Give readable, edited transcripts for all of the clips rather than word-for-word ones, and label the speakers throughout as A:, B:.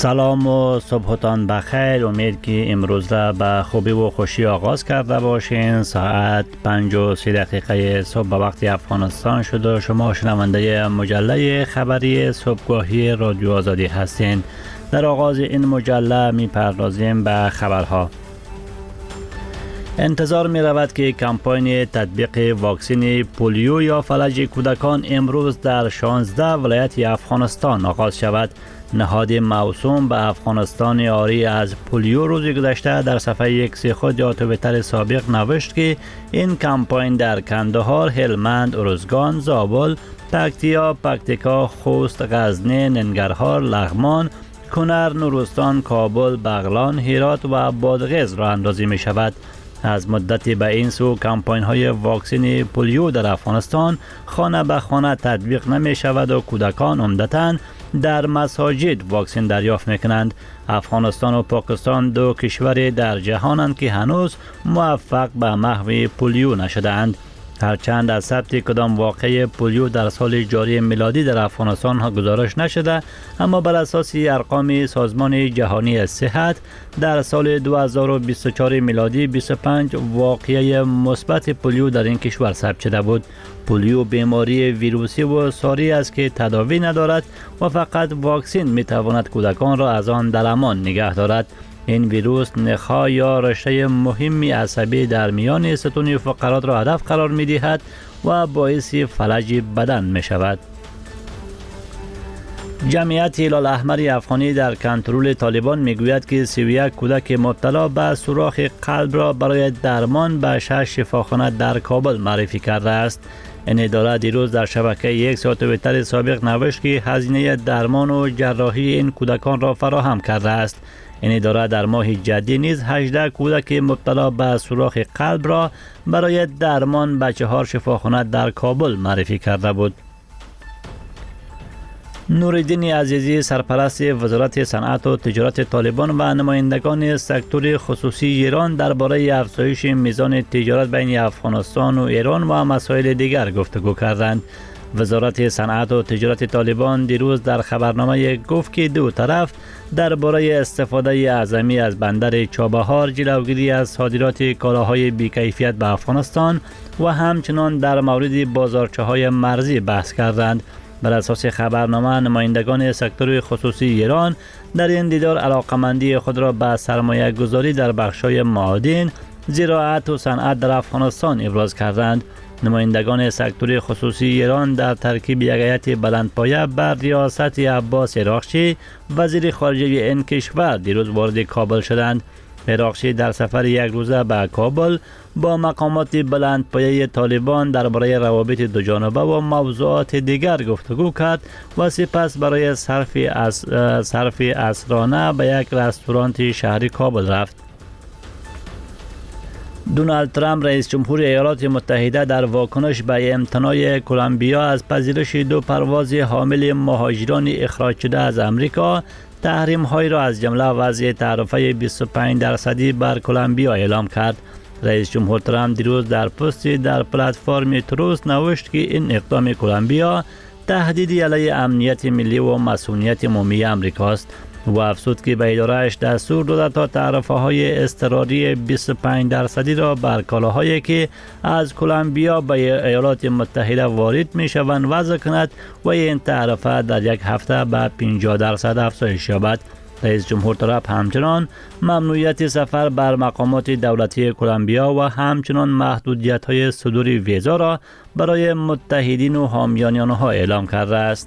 A: سلام و صبحتان بخیر. امید که امروز را به خوبی و خوشی آغاز کرده باشین. ساعت 5:03 صبح به وقت افغانستان شد و شما شنونده مجله خبری صبحگاهی رادیو آزادی هستین. در آغاز این مجله می پردازیم به خبرها. انتظار می رود که کمپاین تطبیق واکسن پولیو یا فلج کودکان امروز در 16 ولایت افغانستان آغاز شود. نهاد موسوم به افغانستان آری از پولیو روز گذشته در صفحه ایکس خود یا توییتر سابق نوشت که این کمپاین در کندهار، هلمند، ارزگان، زابل، پکتیکا، خوست، غزنی، ننگرهار، لغمان، کنر، نورستان، کابل، بغلان، هرات و بادغیس راه اندازی می شود. از مدتی به این سو کمپاین های واکسن پولیو در افغانستان خانه به خانه تطبیق نمی شود و کودکان عمدتاً در مساجد واکسن دریافت می کنند. افغانستان و پاکستان دو کشور در جهانند که هنوز موفق به محو پولیو نشدند. هرچند از ثبت کدام واقعه پولیو در سال جاری میلادی در افغانستان ها گزارش نشده، اما بر اساس ارقام سازمان جهانی صحت در سال 2024 میلادی 25 واقعه مثبت پولیو در این کشور ثبت شده بود. پولیو بیماری ویروسی و ساری است که تداوی ندارد و فقط واکسن می تواند کودکان را از آن در امان نگه دارد. این ویروس نخاع یا رشته مهمی عصبی در میان ستون فقرات را هدف قرار می دهد و باعث فلج بدن می شود. جمعیت هلال احمر افغانی در کنترل طالبان می گوید که 31 کودک مبتلا به سوراخ قلب را برای درمان به 6 شفاخانه در کابل معرفی کرده است. این اداره دیروز در شبکه یک توییتر سابق نوشت که هزینه درمان و جراحی این کودکان را فراهم کرده است. این اداره در ماه جدی نیز 18 کودک مبتلا به سوراخ قلب را برای درمان به 4 شفاخانه در کابل معرفی کرده بود. نوردین عزیزی سرپرست وزارت صنعت و تجارت طالبان و نمایندگان سکتور خصوصی ایران درباره افزایش میزان تجارت بین افغانستان و ایران و مسائل دیگر گفتگو کردند. وزارت صنعت و تجارت طالبان دیروز در خبرنامه گفت که دو طرف درباره استفاده اعظمی از بندر چابهار، جلوگیری از صادرات کالاهای بی‌کیفیت به افغانستان و همچنان در مورد بازارچه‌های مرزی بحث کردند. بر اساس خبرنامه نمایندگان سکتور خصوصی ایران در این دیدار علاقمندی خود را به سرمایه گذاری در بخش‌های معادن، زراعت و صنعت در افغانستان ابراز کردند. نمایندگان سکتور خصوصی ایران در ترکیب یک هیئت بلندپایه بر ریاست عباس عراقچی وزیر خارجه این کشور دیروز وارد کابل شدند. عراقچی در سفر یک روزه به کابل با مقامات بلندپایه طالبان درباره روابط دوجانبه و موضوعات دیگر گفتگو کرد و سپس برای صرف عصرانه به یک رستوران شهری کابل رفت. دونالد ترامپ رئیس جمهور ایالات متحده در واکنش به امتناع کلمبیا از پذیرش 2 پرواز حامل مهاجران اخراج شده از امریکا تحریم‌هایی را از جمله وضع تعرفه 25% بر کلمبیا اعلام کرد. رئیس جمهور ترامپ دیروز در پستی در پلتفرم تروس نوشت که این اقدام کلمبیا تهدیدی علیه امنیت ملی و مسئولیت عمومی امریکاست و افزود که به اداره‌اش دستور داده تا تعرفه‌های اضطراری 25% را بر کالاهایی که از کلمبیا به ایالات متحده وارد می‌شوند وضع کند و این تعرفه در یک هفته به 50% افزایش یابد. رئیس جمهور ترامپ همچنان ممنوعیت سفر بر مقامات دولتی کلمبیا و همچنان محدودیت‌های صدور ویزا را برای متحدین و حامیان آنها اعلام کرده است.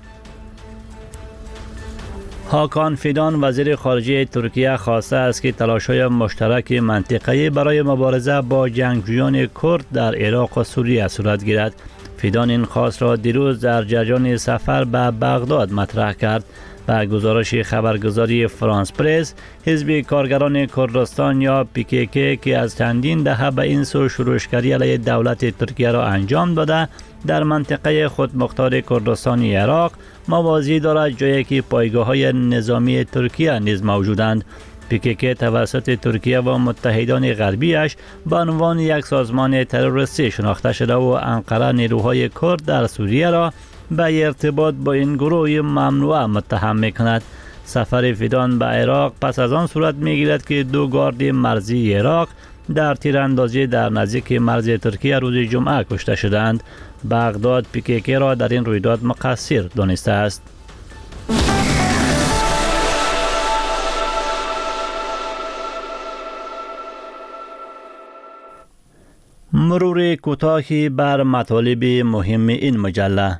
A: هاکان فیدان وزیر خارجه ترکیه خواسته است که تلاش‌های مشترک منطقه‌ای برای مبارزه با جنگجویان کرد در عراق و سوریه صورت گیرد. فیدان این خواست را دیروز در جریان سفر به بغداد مطرح کرد. به گزارش خبرگزاری فرانس پرس، حزب کارگران کردستان یا PKK که از چندین دهه به این سو شورشگری علیه دولت ترکیه را انجام داده، در منطقه خودمختار کردستان عراق موازی دارد، جایی که پایگاه‌های نظامی ترکیه نیز موجودند. PKK توسط ترکیه و متحدان غربیش به عنوان یک سازمان تروریستی شناخته شده و انقره نیروهای کرد در سوریه را به ارتباط با این گروه ممنوعه متهم می‌کند. سفر فیدان به عراق پس از آن صورت می‌گیرد که دو گارد مرزی عراق در تیراندازی در نزدیک مرز ترکیه روز جمعه کشته شدند. بغداد PKK را در این رویداد مقصر دانسته است. مرور کوتاهی بر مطالب مهم این مجله.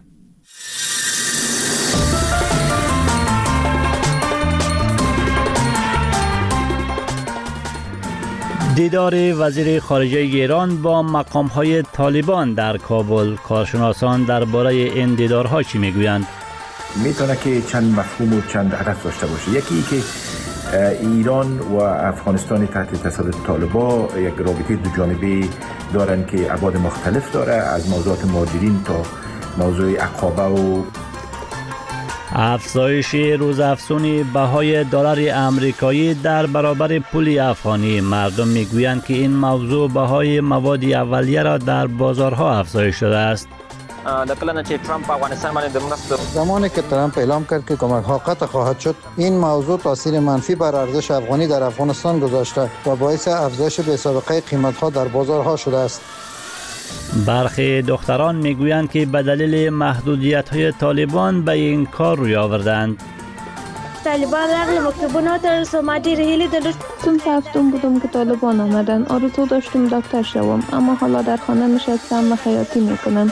A: دیدار وزیر خارجه ایران با مقام‌های طالبان در کابل. کارشناسان درباره این دیدارها چی میگویند؟
B: میتونه که چند مفهوم و چند هدف داشته باشه. یکی که ایران و افغانستان تحت تسلط طالبان یک رابطه دو جانبه دارن که ابعاد مختلف داره، از موضوعات مهاجرین تا موضوع عقابه و
A: افزایش روزافزون بهای دلار آمریکایی در برابر پول افغانی. مردم میگویند که این موضوع بهای مواد اولیه را در بازارها افزایش داده است.
C: زمانی که ترامپ اعلام کرد که کمک‌ها قطع خواهد شد، این موضوع تاثیر منفی بر ارزش افغانی در افغانستان گذاشته و باعث افزایش بی‌سابقه قیمت‌ها در بازارها شده است.
A: برخی دختران میگویند که به دلیل محدودیت‌های طالبان به این کار روی آوردند.
D: طالبان رغم مکتوبات رسومات رهیلی
E: چون هفتم بودم که طالبان آمدن. آرزو داشتم دکتر شوم، اما حالا در خانه نشستم و خیاطی میکنم.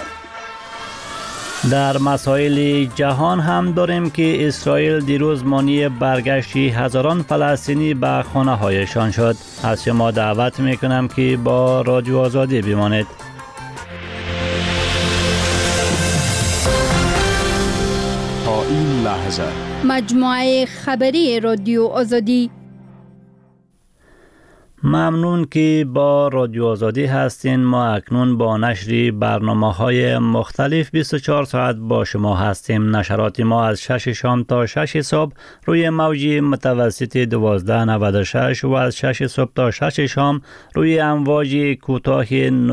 A: در مسائل جهان هم داریم که اسرائیل دیروز مانع برگشت هزاران فلسطینی به خانه هایشان شد. از شما دعوت میکنم که با رادیو آزادی بمانید.
F: تا این لحظه
G: مجموعه خبری رادیو آزادی.
A: ممنون که با رادیو آزادی هستین. ما اکنون با نشر برنامه‌های مختلف 24 ساعت با شما هستیم. نشرات ما از 6 شام تا 6 صبح روی موج متوسط 1296 و از 6 صبح تا 6 شام روی امواج کوتاه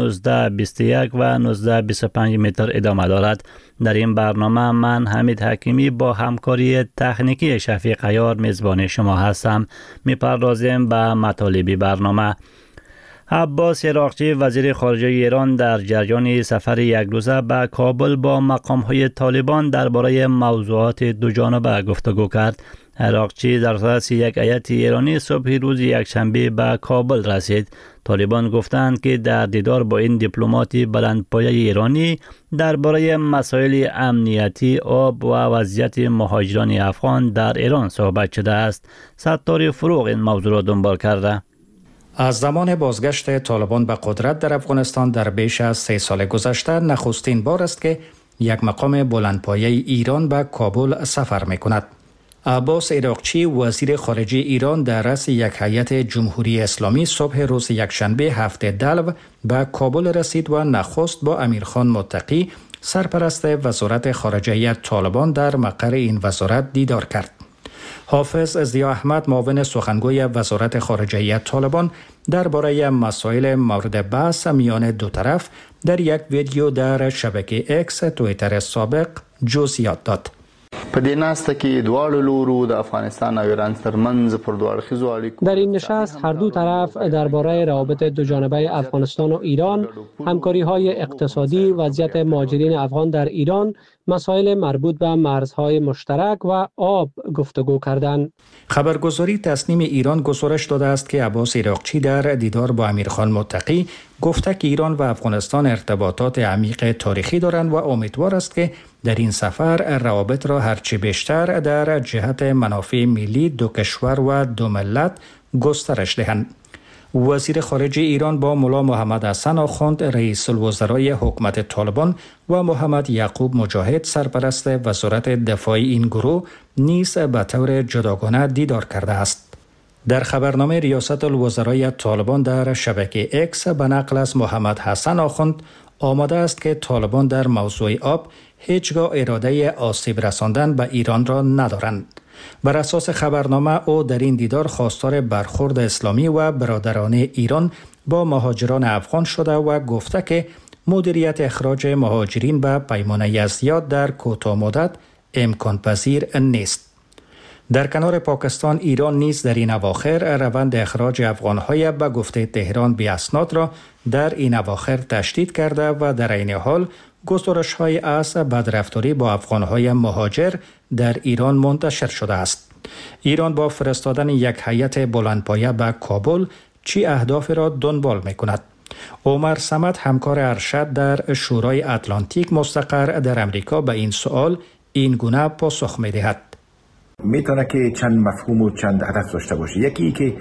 A: 1921 و 1925 متر ادامه دارد. در این برنامه من حمید حکیمی با همکاری تکنیکی شفیق عیار میزبان شما هستم. میپردازیم به مطالب برنامه. عباس عراقچی وزیر خارجه ایران در جریان سفر یک روزه به کابل با مقام‌های طالبان درباره موضوعات دوجانبه گفتگو کرد. عراقچی در رأس یک هیئت ایرانی صبح روز یکشنبه به کابل رسید. طالبان گفتند که در دیدار با این دیپلمات بلندپایه ایرانی درباره مسائل امنیتی، آب و وضعیت مهاجران افغان در ایران صحبت شده است. ستار فروغ این موضوع را دنبال کرده.
H: از زمان بازگشت طالبان به قدرت در افغانستان در بیش از 3 سال گذشته نخستین بار است که یک مقام بلندپایه ایران به کابل سفر می کند. عباس عراقچی وزیر خارجه ایران در رأس یک هیئت جمهوری اسلامی صبح روز یکشنبه 7 دلو به کابل رسید و نخست با امیرخان متقی سرپرست وزارت خارجه طالبان در مقر این وزارت دیدار کرد. حافظ ضیا احمد معاون سخنگوی وزارت خارجه طالبان درباره مسائل مورد بحث میان دو طرف در یک ویدیو در شبکه اکس توییتر سابق جزئیات داد.
I: په دې ناسته کې دواړو لورو د افغانستان او ایران ترمنځ پر دوه اړخیزو اړیکو
J: در این نشست هر دو طرف درباره روابط دوجانبه افغانستان و ایران، همکاری‌های اقتصادی، وضعیت مهاجرین افغان در ایران، مسائل مربوط به مرزهای مشترک و آب گفتگو کردند.
H: خبرگزاری تصنیم ایران گزارش داده است که عباس عراقچی در دیدار با امیرخان متقی گفته که ایران و افغانستان ارتباطات عمیق تاریخی دارند و امیدوار است که در این سفر روابط را هرچه بیشتر در جهت منافع ملی دو کشور و دو ملت گسترش دهند. وزیر خارجه ایران با ملا محمد حسن آخوند رئیس الوزرای حکومت طالبان و محمد یعقوب مجاهد سرپرست وزارت دفاع این گروه نیز به طور جداگانه دیدار کرده است. در خبرنامه ریاست الوزرای طالبان در شبکه اکس به نقل از محمد حسن آخوند آماده است که طالبان در موضوع آب هیچگاه اراده آسیب رساندن به ایران را ندارند. بر اساس خبرنامه او در این دیدار خواستار برخورد اسلامی و برادرانه ایران با مهاجران افغان شده و گفته که مدیریت اخراج مهاجرین به پیمانه زیاد در کوتاه مدت امکان پذیر نیست. در کنار پاکستان، ایران نیز در این اواخر روند اخراج افغان‌های به گفته تهران بی اسناد را در این اواخر تشدید کرده و در این حال گزارش‌های از بدرفتاری با افغان‌های مهاجر در ایران منتشر شده است. ایران با فرستادن یک هیئت بلندپایه به کابل چی اهداف را دنبال می‌کند؟ عمر صمد، همکار ارشد در شورای اتلانتیک مستقر در امریکا، به این سوال این گونه پاسخ می‌دهد.
B: میتونه که چند مفهوم و چند هدف داشته باشه. یکی که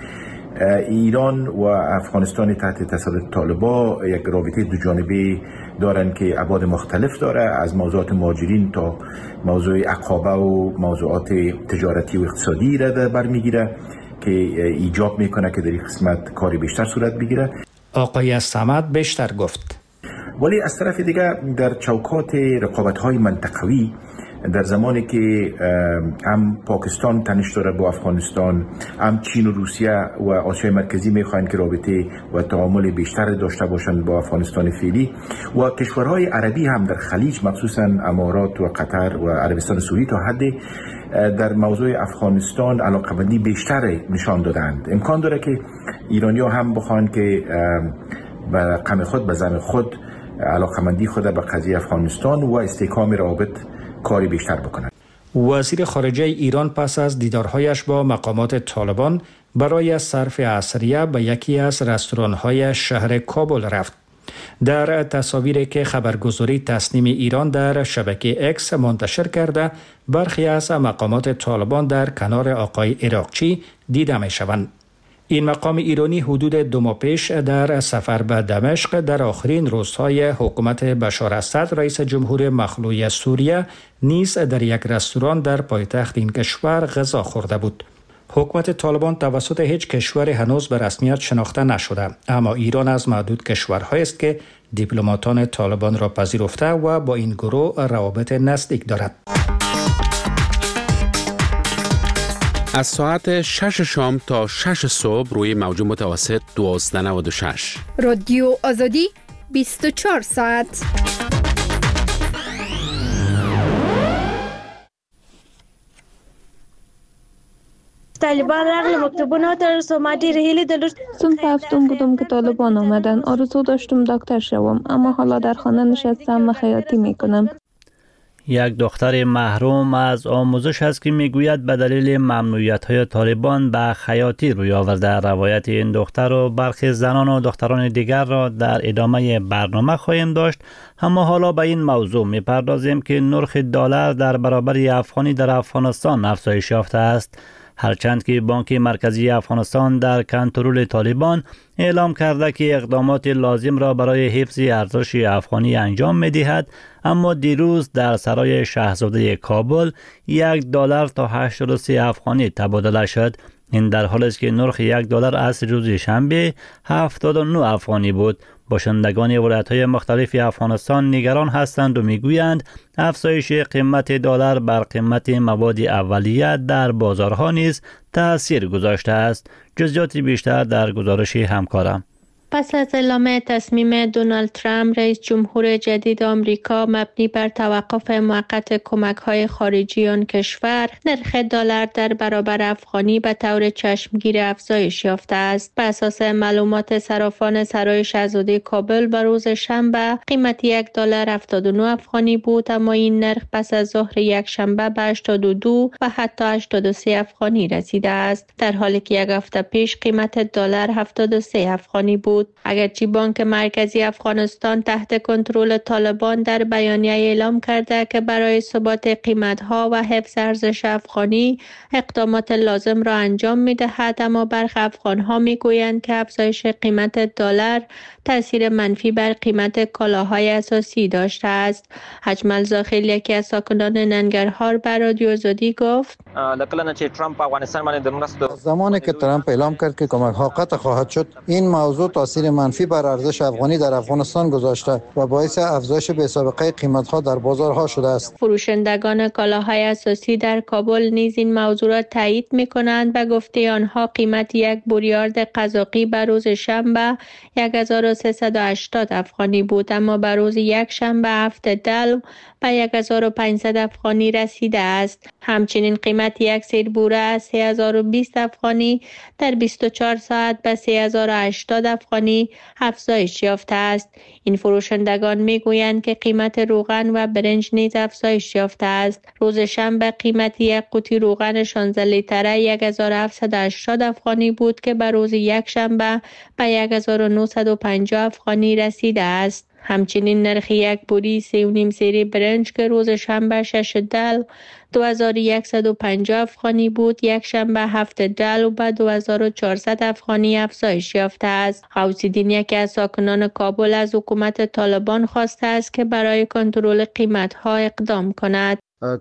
B: ایران و افغانستان تحت تسلط طالبان یک رابطه دو جانبه دارن که ابعاد مختلف داره، از موضوعات مهاجرین تا موضوع عقابه و موضوعات تجارتی و اقتصادی را در بر میگیره که ایجاب میکنه که در این قسمت کاری بیشتر صورت بگیره.
H: آقای صمد بیشتر گفت.
B: ولی از طرف دیگه در چوکات رقابت‌های منطقوی، در زمانی که هم پاکستان تنش داره با افغانستان، هم چین و روسیه و آسیای مرکزی میخواین که رابطه و تعامل بیشتر داشته باشند با افغانستان فعلی، و کشورهای عربی هم در خلیج مخصوصا امارات و قطر و عربستان سعودی تا حد در موضوع افغانستان علاقه‌مندی بیشتر نشان دادند. امکان داره که ایرانی‌ها هم بخوان که به قم خود به زعم خود علاقه‌مندی خود به قضیه افغانستان و استحکام روابط کاری بیشتر بکنند.
H: وزیر خارجه ایران پس از دیدارهایش با مقامات طالبان برای صرف عصریه به یکی از رستوران‌های شهر کابل رفت. در تصاویری که خبرگزاری تصنیم ایران در شبکه اکس منتشر کرده، برخی از مقامات طالبان در کنار آقای عراقچی دیده می‌شوند. این مقام ایرانی حدود 2 ماه پیش در سفر به دمشق در آخرین روزهای حکومت بشار اسد رئیس جمهور مخلوع سوریه نیز در یک رستوران در پایتخت این کشور غذا خورده بود. حکومت طالبان توسط هیچ کشوری هنوز به رسمیت شناخته نشده، اما ایران از معدود کشورهایی است که دیپلماتان طالبان را پذیرفته و با این گروه روابط نزدیک دارد.
K: از ساعت 6 شام تا 6 صبح روی موج متوسط 1296.
G: رادیو آزادی 24 ساعت.
D: طالبان رغل مکتوبونه تر ما دیر هیلی دلش
E: صنف هفتم بودم که طالبان آمدن. آرزو داشتم دکتر شوم، اما حالا در خانه نشستم و خیاطی میکنم.
A: یک دختر محروم از آموزش است که میگوید به دلیل ممنوعیت‌های طالبان به خیاطی روی آورده. روایت این دختر و برخی زنان و دختران دیگر را در ادامه برنامه خواهیم داشت. اما حالا به این موضوع میپردازیم که نرخ دلار در برابر افغانی در افغانستان افزایش یافته است. هرچند که بانک مرکزی افغانستان در کنترل طالبان اعلام کرده که اقدامات لازم را برای حفظ ارزش افغانی انجام می‌دهد، اما دیروز در سرای شاهزاده کابل $1 تا 83 افغانی تبادله شد. این در حالی است که نرخ $1 از روز شنبه 79 افغانی بود. باشندگان ولایت‌های مختلف افغانستان نگران هستند و میگویند افزایش قیمت دلار بر قیمت مواد اولیه در بازارها نیز تأثیر گذاشته است. جزئیات بیشتر در گزارش همکارم.
L: پس از اعلام تصمیم دونالد ترامپ رئیس جمهور جدید آمریکا مبنی بر توقف موقت کمک‌های خارجی آن کشور، نرخ دلار در برابر افغانی به طور چشمگیر افزایش یافته است. بر اساس معلومات صرافان سرای شاهزاده کابل به روز شنبه قیمت $1 79 افغانی بود، اما این نرخ پس از ظهر یک شنبه به 82 و حتی 83 افغانی رسیده است، در حالی که یک هفته پیش قیمت دلار 73 افغانی بود. اگرچه بانک مرکزی افغانستان تحت کنترل طالبان در بیانیه اعلام کرده که برای ثبات قیمت‌ها و حفظ ارزش افغانی اقدامات لازم را انجام می‌دهد، اما برخی افغان‌ها می‌گویند که افزایش قیمت دلار تأثیر منفی بر قیمت کالاهای اساسی داشته است. اجمل زاخیل، یکی از ساکنان ننگرهار، بر رادیو آزادی گفت:
C: زمانی که ترامپ اعلام کرد که کمک‌ها قطع خواهد شد، این موضوع تا تاثیر منفی بر ارزش افغانی در افغانستان گذاشته و باعث افزایش بی‌سابقه قیمت‌ها در بازارها شده است.
L: فروشندگان کالاهای اساسی در کابل نیز این موضوع را تایید می‌کنند و گفته آنها قیمت یک بوریارد قزاقی بر روز شنبه 1380 افغانی بود، اما بر روز یک شنبه 7 دلو به 1500 افغانی رسیده است. همچنین قیمت یک سیر بوره از 3020 افغانی در 24 ساعت به 3080 افغانی افزایش یافته است. این فروشندگان میگویند که قیمت روغن و برنج نیز افزایش یافته است. روز شنبه قیمت یک قوطی روغن 16 لیتره 1780 افغانی بود که بر روز یک شنبه به 1950 افغانی رسیده است. همچنین نرخ یک بوری 3.5 سری برنج که روز شنبه 6 دلو 2150 افغانی بود، یک شنبه 7 دلو به 2400 افغانی افزایش یافته است. غوث‌الدین یکی از ساکنان کابل از حکومت طالبان خواسته است که برای کنترل قیمت‌ها اقدام کند.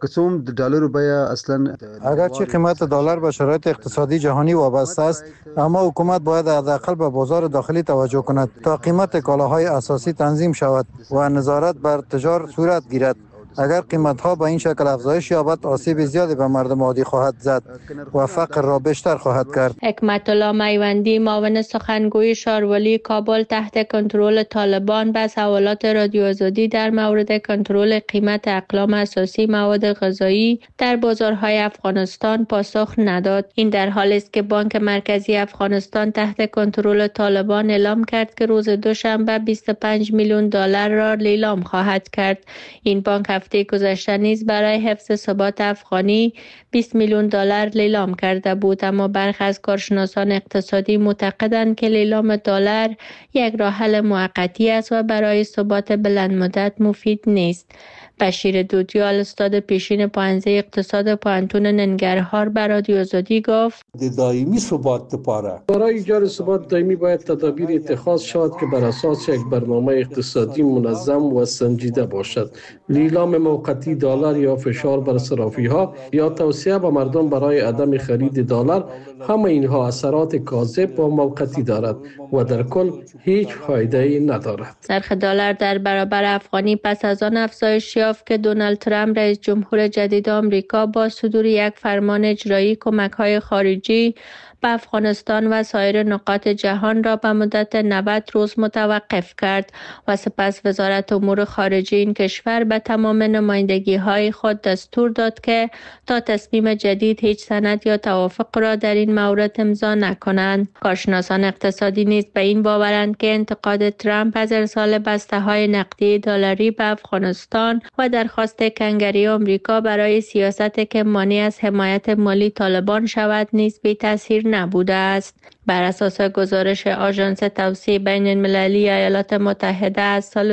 C: اگرچه قیمت دلار به شرایط اقتصادی جهانی وابسته است، اما حکومت باید حداقل به بازار داخلی توجه کند تا قیمت کالاهای اساسی تنظیم شود و نظارت بر تجار صورت گیرد. اگر قیمت‌ها به این شکل افزایش یابد، آسیب زیادی به مردم عادی خواهد زد و فقر را بیشتر خواهد کرد.
L: حکمت الله میوندی معاون سخنگوی شاروالی کابل تحت کنترل طالبان به سوالات رادیو آزادی در مورد کنترل قیمت اقلام اساسی مواد غذایی در بازارهای افغانستان پاسخ نداد. این در حالی است که بانک مرکزی افغانستان تحت کنترل طالبان اعلام کرد که روز دوشنبه 25 میلیون دلار را لیلام خواهد کرد. این بانک هفته گذشته نیز برای حفظ ثبات افغانی 20 میلیون دلار لیلام کرده بود، اما برخی از کارشناسان اقتصادی معتقدند که لیلام دلار یک راه حل موقتی است و برای ثبات بلند مدت مفید نیست. بشیر دودیال استاد پیشین پوهنځی اقتصاد پوهنتون ننگرهار به رادیو آزادی گفت
M: دائمی ثبات برای ایجاد ثبات دائمی باید تدابیر اتخاذ شود که بر اساس یک برنامه اقتصادی منظم و سنجیده باشد. لیلام موقتی دلار یا فشار بر صرافی‌ها یا توصیه به مردم برای عدم خرید دلار، همه اینها اثرات کاذب و موقتی دارد و در کل هیچ فایده‌ای ندارد.
L: نرخ دلار در برابر افغانی پس از آن افزایش یافت که دونالد ترامپ رئیس جمهور جدید آمریکا با صدور یک فرمان اجرایی کمک‌های خارجی به افغانستان و سایر نقاط جهان را به مدت 90 روز متوقف کرد و سپس وزارت امور خارجه این کشور به تمام نمایندگی‌های خود دستور داد که تا تصمیم جدید هیچ سند یا توافق را در این مورد امضا نکنند. کارشناسان اقتصادی نیز به این باورند که انتقاد ترامپ از ارسال بسته‌های نقدی دلاری به افغانستان و درخواست کنگره آمریکا برای سیاست که مانع از حمایت مالی طالبان شود نیز بی تاثیر نبوده است. بر اساس گزارش آژانس توسعه بین المللی ایالات متحده از سال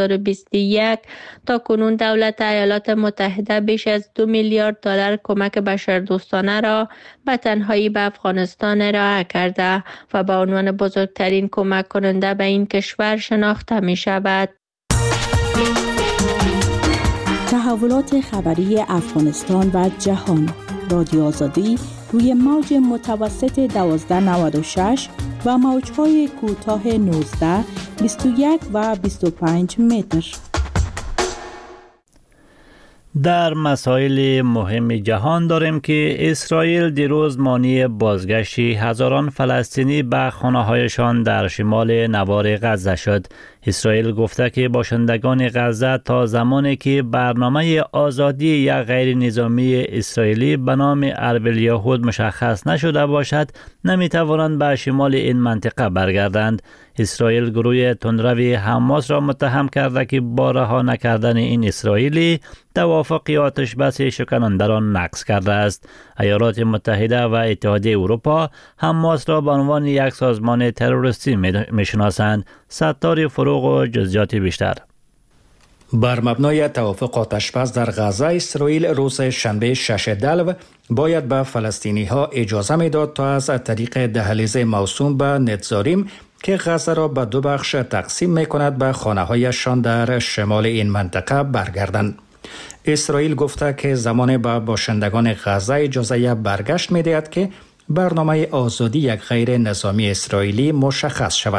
L: 2021 تا کنون دولت ایالات متحده بیش از 2 میلیارد دلار کمک بشردوستانه را به تنهایی به افغانستان ارائه کرده و به عنوان بزرگترین کمک کننده به این کشور شناخته می شود.
N: تحولات خبری افغانستان و جهان. رادیو آزادی روی موج متوسط 1296 و موج‌های کوتاه 19، 21 و 25 متر.
A: در مسائل مهم جهان داریم که اسرائیل دیروز مانع بازگشت هزاران فلسطینی به خانه‌هایشان در شمال نوار غزه شد. اسرائیل گفته که باشندگان غزه تا زمانی که برنامه آزادی یک غیر نظامی اسرائیلی به نام اربیل یهود مشخص نشده باشد نمیتوانند به شمال این منطقه برگردند. اسرائیل گروه تندروی حماس را متهم کرده که با رها نکردن این اسرائیلی توافق آتش بس شکننده را نقض کرده است. ایالات متحده و اتحادیه اروپا حماس را به عنوان یک سازمان تروریستی میشناسند. ستار فروغ و جزئیات بیشتر.
H: بر مبنای توافق آتش‌بس در غزه، اسرائیل روز شنبه 6 دلو باید به فلسطینی ها اجازه میداد تا از طریق دهلیز موسوم به نتزاریم که غزه را به دو بخش تقسیم می کند به خانه هایشان در شمال این منطقه برگردند. اسرائیل گفته که زمان به باشندگان غزه اجازه برگشت می دهد که برنامه آزادی یک غیر نظامی اسرائیلی مشخص شود.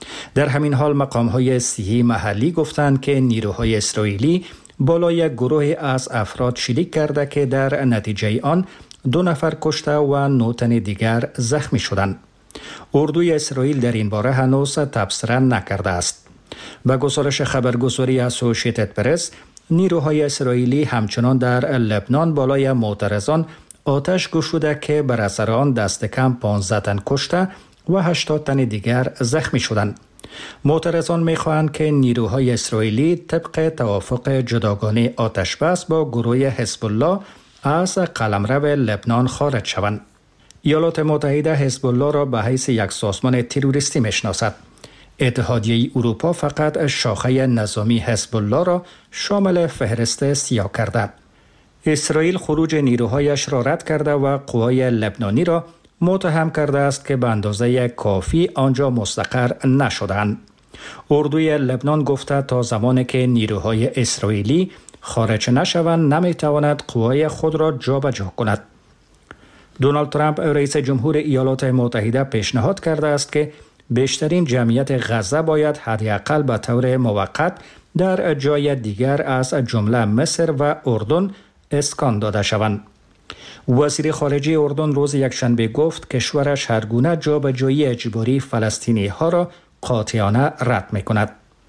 H: در همین حال مقام‌های صحی محلی گفتند که نیروهای اسرائیلی بالای گروه از افراد شلیک کرده که در نتیجه آن 2 نفر کشته و 9 تن دیگر زخمی شدند. اردوی اسرائیل در این باره هنوز تبصره نکرده است. به گزارش خبرگزاری اسوسییتد پرس، نیروهای اسرائیلی همچنان در لبنان بالای معترضان آتش گشوده که بر اثر آن دست کم 15 تن کشته و 80 تن دیگر زخمی شدند. معترضان می‌خواهند که نیروهای اسرائیلی طبق توافق جداگانه آتشبس با گروه حزب الله از قلمرو لبنان خارج شوند. ایالات متحده حزب الله را به حیث یک سازمان تروریستی میشناسد. اتحادیه اروپا فقط شاخه نظامی حزب الله را شامل فهرست سیاه کرده. اسرائیل خروج نیروهایش را رد کرده و قوای لبنانی را متهم کرده است که به اندازه کافی آنجا مستقر نشدند. اردوی لبنان گفته تا زمانی که نیروهای اسرائیلی خارج نشوند نمیتواند قوای خود را جابجا کند. دونالد ترامپ رئیس جمهور ایالات متحده پیشنهاد کرده است که بیشترین جمعیت غزه باید حداقل به طور موقت در جای دیگر از جمله مصر و اردن اسکان داده شوند. وزیر خارجه اردن روز یکشنبه گفت کشورش هرگونه جابجایی اجباری فلسطینی ها را قاطعانه رد می کند.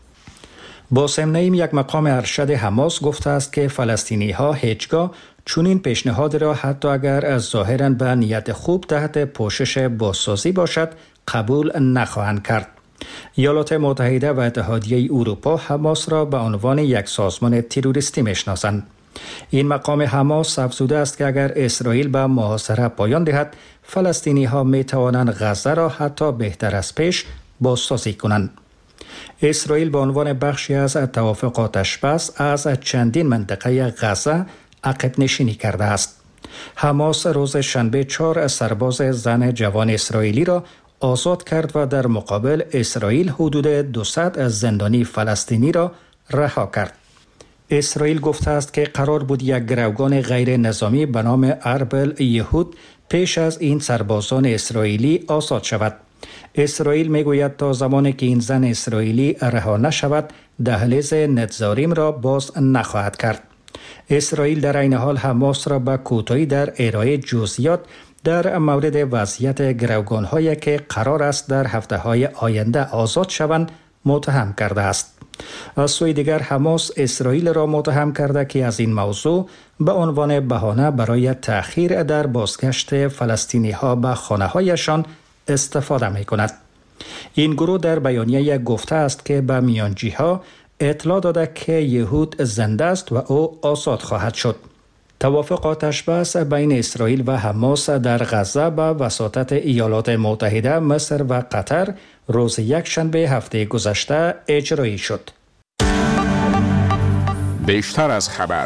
H: باسم نعیم، یک مقام ارشد حماس، گفته است که فلسطینی ها هیچگاه چنین پیشنهاد را حتی اگر از ظاهراً به نیت خوب تحت پوشش بازسازی باشد قبول نخواهند کرد. ایالات متحده و اتحادیه اروپا حماس را به عنوان یک سازمان تروریستی میشناسند. این مقام حماس افزوده است که اگر اسرائیل به محاصره پایان دهد، فلسطینی ها می توانند غزه را حتی بهتر از پیش بازسازی کنند. اسرائیل به عنوان بخشی از توافق آتشبس از چندین منطقه غزه عقب نشینی کرده است. حماس روز شنبه 4 سرباز زن جوان اسرائیلی را آزاد کرد و در مقابل اسرائیل حدود 200 زندانی فلسطینی را رها کرد. اسرائیل گفته است که قرار بود یک گروگان غیر نظامی به نام اربل یهود پیش از این سربازان اسرائیلی آزاد شود. اسرائیل میگوید تا زمانی که این زن اسرائیلی رها نشود دهلیز نتزاریم را باز نخواهد کرد. اسرائیل در این حال حماس را به کوتاهی در ارائه جزئیات در مورد وضعیت گروگان‌هایی که قرار است در هفته‌های آینده آزاد شوند متهم کرده است. از سوی دیگر حماس اسرائیل را متهم کرده که از این موضوع به عنوان بهانه برای تأخیر در بازگشت فلسطینی‌ها به خانه‌هایشان استفاده می‌کند. این گروه در بیانیه گفته است که به میانجی‌ها اطلاع داده که یهود زنده است و او آزاد خواهد شد. توافق آتشبس بین اسرائیل و حماس در غزه به وساطت ایالات متحده، مصر و قطر روز یکشنبه هفته گذشته اجرایی شد.
F: بیشتر از خبر.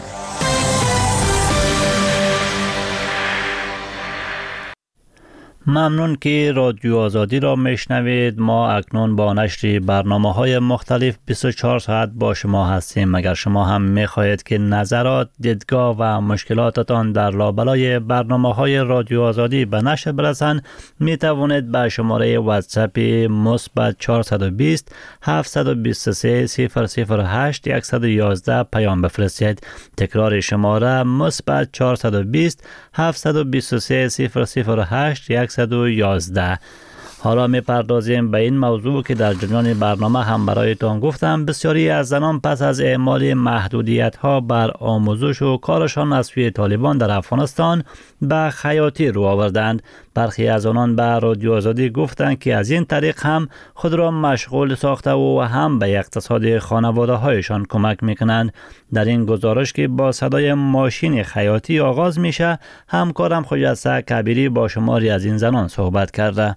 A: ممنون که رادیو آزادی را میشنوید. ما اکنون با نشر برنامه‌های مختلف 24 ساعت با شما هستیم. اگر شما هم می‌خواهید که نظرات، دیدگاه و مشکلاتتان در لابلای برنامه‌های رادیو آزادی به نشر برسند، می‌توانید به شماره واتساپ مثبت 420 723 008 111 پیام بفرستید. تکرار شماره مثبت 420 723 008 111. حالا می پردازیم به این موضوع که در جریان برنامه هم برایتان گفتم. بسیاری از زنان پس از اعمال محدودیت ها بر آموزش و کارشان از سوی طالبان در افغانستان به خیاطی رو آوردند. برخی از آنان به رادیو آزادی گفتند که از این طریق هم خود را مشغول ساخته و هم به اقتصاد خانواده هایشان کمک میکنند. در این گزارش که با صدای ماشین خیاطی آغاز میشه، همکارم خجسته کبیری با شماری از این زنان صحبت کرده.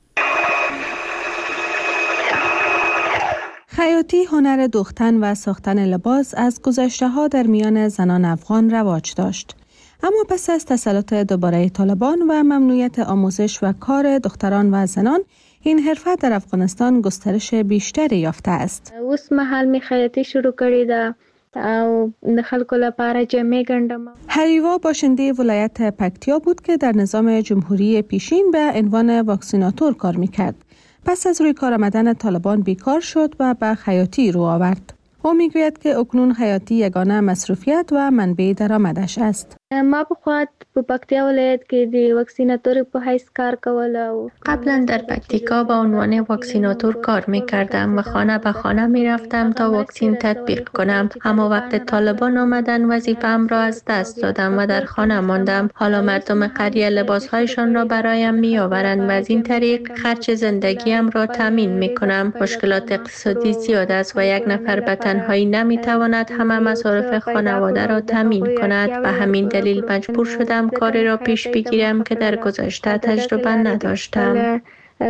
O: خیاطی هنر دوختن و ساختن لباس از گذشته‌ها در میان زنان افغان رواج داشت. اما پس از تسلط دوباره طالبان و ممنوعیت آموزش و کار دختران و زنان، این حرفه در افغانستان گسترش بیشتری یافته است.
L: اوس مهال می خیاطی شروع کړې ده او د خلکو لپاره جامې ګنډم.
O: حریوا باشنده ولایت پکتیا بود که در نظام جمهوری پیشین به عنوان واکسیناتور کار میکرد. پس از روی کار آمدن طالبان بیکار شد و به خیاطی رو آورد. او میگوید که اکنون خیاطی یگانه مصروفیت و منبع درآمدش است.
E: ما په خود په پکتیا ولایت کې د واکسیناتور په حیث کار کوله.
L: قبلا در پکتیکا به عنوان واکسیناتور کار میکردم و خانه به خانه میرفتم تا واکسین تطبیق کنم. اما وقت طالبان آمدن وظیفه‌ام را از دست دادم و در خانه ماندم. حالا مردم قریه لباسهایشان را برایم میآورند و از این طریق خرج زندگیم را تامین میکنم. مشکلات اقتصادی زیاد است و یک نفر به تنهایی نمیتواند همه مصارف خانواده را تامین کند و همین دلیل مجبور شدم کاری را پیش بگیرم که در گذشته تجربه نداشتم.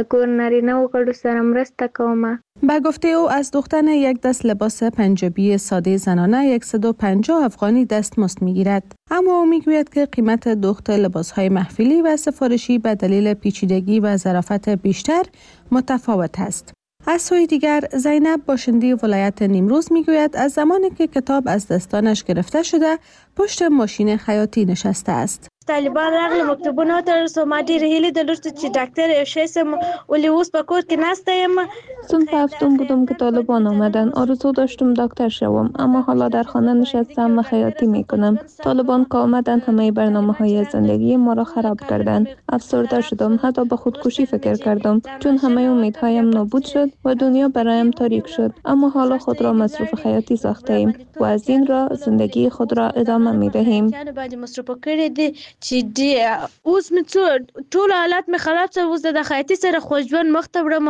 O: با گفته او از دوختن یک دست لباس پنجابی ساده زنانه 150 افغانی دستمزد میگیرد. اما او میگوید که قیمت دوخت لباسهای محفلی و سفارشی به دلیل پیچیدگی و ظرافت بیشتر متفاوت است. از سوی دیگر زینب باشنده ولایت نیمروز میگوید از زمانی که کتاب از دستانش گرفته شده پشت ماشین خیاطی نشسته است.
D: طالبان راغله مکتوبونه تر ما ډېر هیلې درلودې چې ډاکټر شې سم ولې اوس په کور کې ناسته یم.
E: صنف هفتم بودم که طالبان آمدن. آرزو داشتم دکتر شوم اما حالا در خانه نشستم و خیاطی میکنم. طالبان که آمدن همه برنامه‌های زندگی ما را خراب کردند. افسرده شدم، حتی به خودکشی فکر کردم چون همه امیدهایم نابود شد و دنیا برایم تاریک شد. اما حالا خود را مصروف خیاطی ساخته ایم و از این را زندگی خود را ادامه میدهیم.
D: چې اوس مې ټول حالات مې خراب شو. اوس د خیاطي سره خو ژوند مخ ته وړم.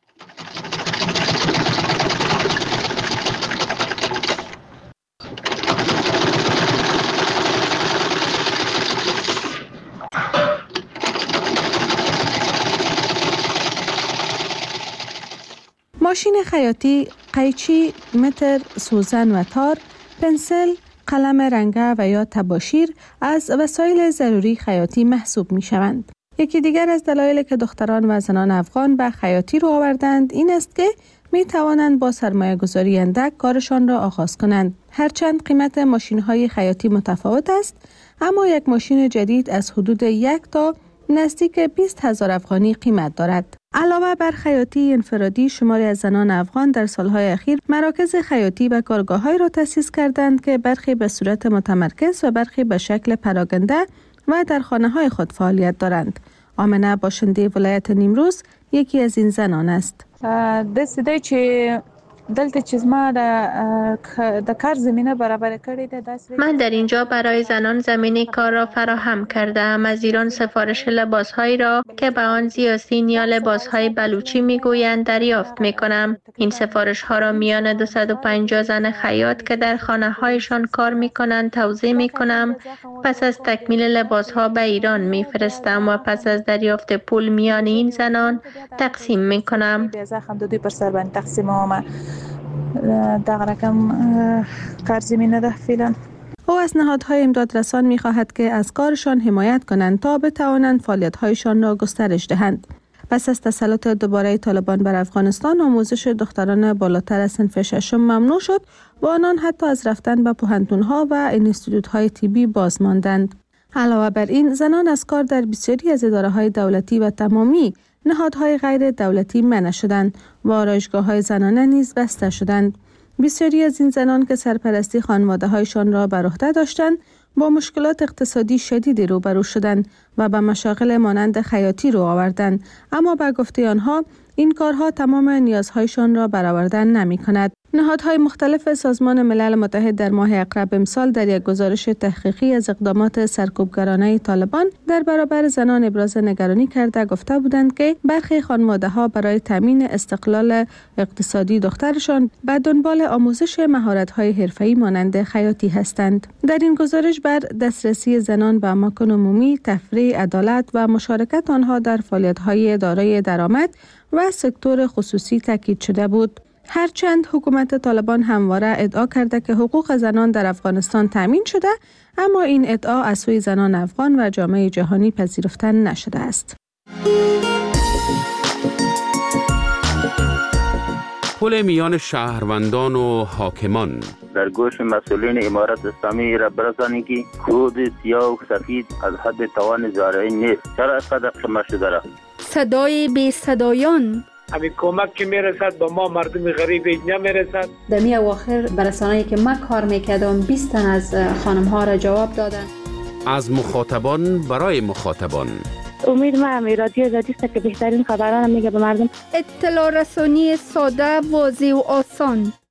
O: ماشین خیاطی، قیچی، متر، سوزن و تار، پنسل، قلم رنگه و یا تباشیر از وسایل ضروری خیاطی محسوب می شوند. یکی دیگر از دلایلی که دختران و زنان افغان به خیاطی رو آوردند این است که می توانند با سرمایه گذاری اندک کارشان را آغاز کنند. هرچند قیمت ماشین های خیاطی متفاوت است، اما یک ماشین جدید از حدود 1 تا نزدیک 20,000 افغانی قیمت دارد. علاوه بر خیاطی انفرادی، شماری از زنان افغان در سالهای اخیر مراکز خیاطی و کارگاه‌هایی را تأسیس کردند که برخی به صورت متمرکز و برخی به شکل پراگنده و در خانه‌های خود فعالیت دارند. آمنه باشنده ولایت نیمروز یکی از این زنان است.
P: دسته چې دلته چې ما د کار زمینه برابر کړې ده.
L: من در اینجا برای زنان زمینه کار را فراهم کردم. از ایران سفارش لباسهایی را که به آن زیاسین یا لباسهای بلوچی میگویند دریافت میکنم. این سفارش ها را میان 250 زن خیاط که در خانه هایشان کار میکنند توزیع میکنم. پس از تکمیل لباس ها به ایران میفرستم و پس از دریافت پول میان این زنان تقسیم میکنم.
P: دغه رقم کار زمینه ده فعلا.
O: او از نهادهای امدادرسان می خواهد که از کارشان حمایت کنند تا بتوانند فعالیت‌هایشان را گسترش دهند. پس از تسلط دوباره طالبان بر افغانستان، آموزش دختران بالاتر از صنف ششم ممنوع شد و آنان حتی از رفتن به پوهنتون‌ها و انستیتوت‌های طبی باز ماندند. علاوه بر این، زنان از کار در بسیاری از اداره‌های دولتی و تمامی نهادهای غیر دولتی منع شدند و آرایشگاه‌های زنانه نیز بسته شدند. بسیاری از این زنان که سرپرستی خانواده‌هایشان را بر عهده داشتند، با مشکلات اقتصادی شدیدی روبرو شدند و به مشاغل مانند خیاطی رو آوردند، اما به گفته آنها این کارها تمام نیازهایشان را برآورده نمی‌کند. نهادهای مختلف سازمان ملل متحد در ماه اقرب امسال در یک گزارش تحقیقی از اقدامات سرکوبگرانه طالبان در برابر زنان ابراز نگرانی کرده گفته بودند که برخی خانواده‌ها برای تامین استقلال اقتصادی دخترشان به دنبال آموزش مهارت‌های حرفه‌ای مانند خیاطی هستند. در این گزارش بر دسترسی زنان به اماکن عمومی، تفریح، عدالت و مشارکت آنها در فعالیت‌های دارای درآمد و سکتور خصوصی تاکید شده بود. هرچند حکومت طالبان همواره ادعا کرده که حقوق زنان در افغانستان تامین شده، اما این ادعا از سوی زنان افغان و جامعه جهانی پذیرفته نشده است.
K: پل میان شهروندان و حاکمان
Q: در گوش مسئولین امارت اسلامی را برسانید که خود سیاه و سفید از حد توان زارعین نیست. چرا اینقدر خمه شده را؟
G: صدای بی صدایان
R: همین کمک که میرسد به ما مردم غریب نمیرسد.
S: در می اواخر برسانه‌ای که من کار میکردم 20 تن از خانم ها را جواب دادن.
K: از مخاطبان برای مخاطبان.
T: امید من رادیو آزادی است که بهترین خبران میگه به مردم.
G: اطلاع رسانی ساده، واضح و آسان.